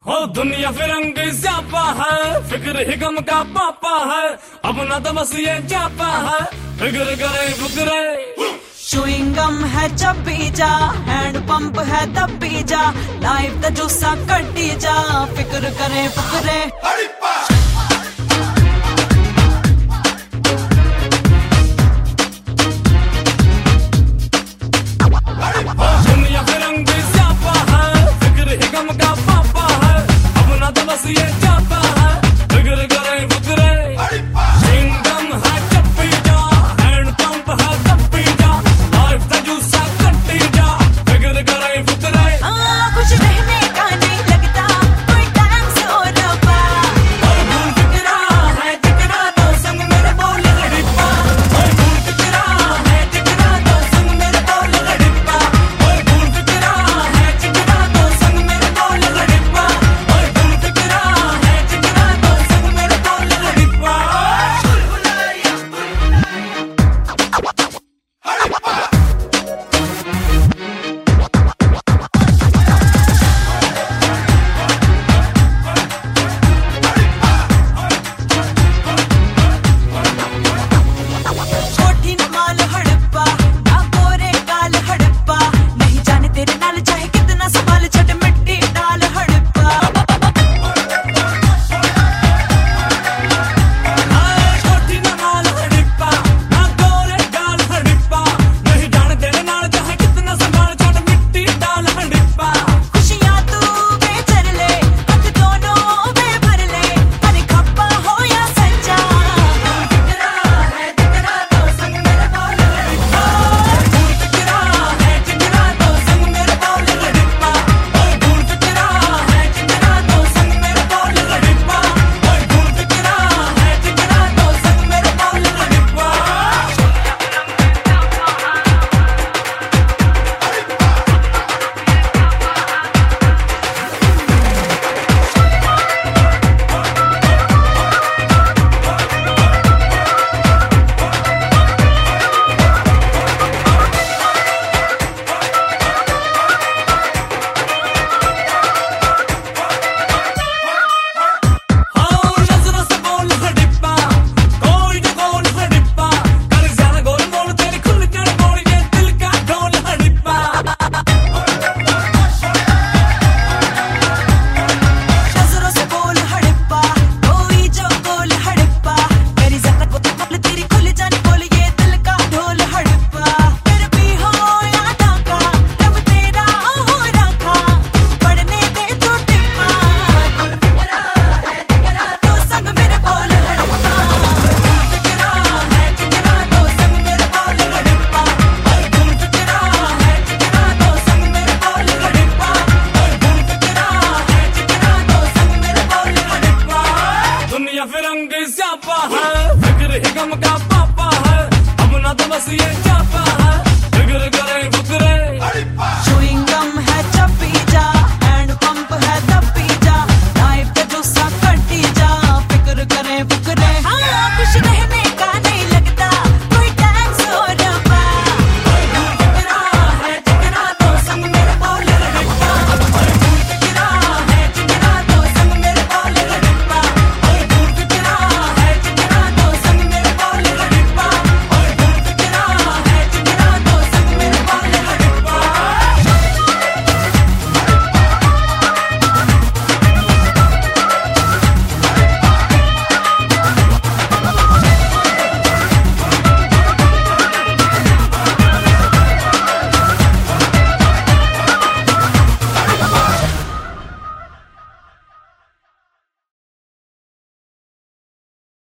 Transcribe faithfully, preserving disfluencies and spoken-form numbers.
हो दुनिया फिरंगी स्यापा है, फिक्र ही गम का पापा है, अब ना तो बस ये जापा है, फिक्र करे फुकरे। चुइंगम है चबी जा, हैंड पंप है दबी जा, लाइफ दा जूसा कटी जा, फिक्र करे फुकरे। दुनिया फिरंगी स्यापा है, फिक्र ही गम का पापा है, अब ना तो बस ये जापा है, फिक्र करे फुकरे। चुइंगम है चबी जा, हैंड पंप है दबी जा, लाइफ दा जूसा कटी जा, फिक्र करे फुकरे। कुछ रहने का नहीं लगता कोई टाइम से हो रहा, और भूल फिक्रा है जिगरा तो संग मेरे बोल लड़िपा, और भूल फिक्रा है जिगरा तो संग मेरे बोल लड़िपा, और भूल फिक्रा है जिगरा तो संग मेरे बोल लड़िपा, और भूल फिक्रा है जिगरा तो संग मेरे बोल लड़िपा। छोटी न माल हड़प्पा, ना गोरे काल हड़प्पा, नहीं जाने तेरे नाल चाहे कितना संभाल, छोटे मिट्टी डाल हड़प्पा। छोटी न माल हड़प्पा, ना गोरे गाल हड़प्पा, नहीं जाने तेरे नाल चाहे कितना संभाल, छोटे मिट्टी डाल हड़प्पा। खुशियाँ तू बेचर ले, हक दोनों बेभर ले, अरे खप्पा हो या सच्चा, फिक्रा है जिगरा तो संग मेरे बोल लड़िपा, भूल फिक्रा है जिगरा तो संग मेरे बोल लड़िपा, और भूल फिक्रा है जिगरा तो संग मेरे बोल लड़िपा, और भूल फिक्रा है जिगरा तो संग मेरे बोल लड़िपा। हाँ नजरों से बोल हड़प्पा, कोई न बोल हड़प्पा, कर ज्यादा गोल मोल तेरी खुल कर बोल ये दिल का ढोल हड़प्पा। नजरों से बोल हड़प्पा, कोई जो गोल हड़प्पा, मेरी ज़्यादा को बोल तेरी खुल जाने बोल ये दिल का ढोल हड़प्पा। फिर भी हो या डाका, रब तेरा हो रखा, पढ़ने दे तू टिप्पा, तो संग मेरे बोल हड़प्पा, फिक्रा है जिगरा तो संग मेरे बोल लड़िपा, और भूल फिक्रा है जिगरा तो संग मेरे बोल लड़िपा, और भूल फिक्रा है जिगरा तो संग मेरे बोल लड़िपा। दुनिया फिरंगी स्यापा है, फिक्र ही गम का पापा है, अब ना तो बस ये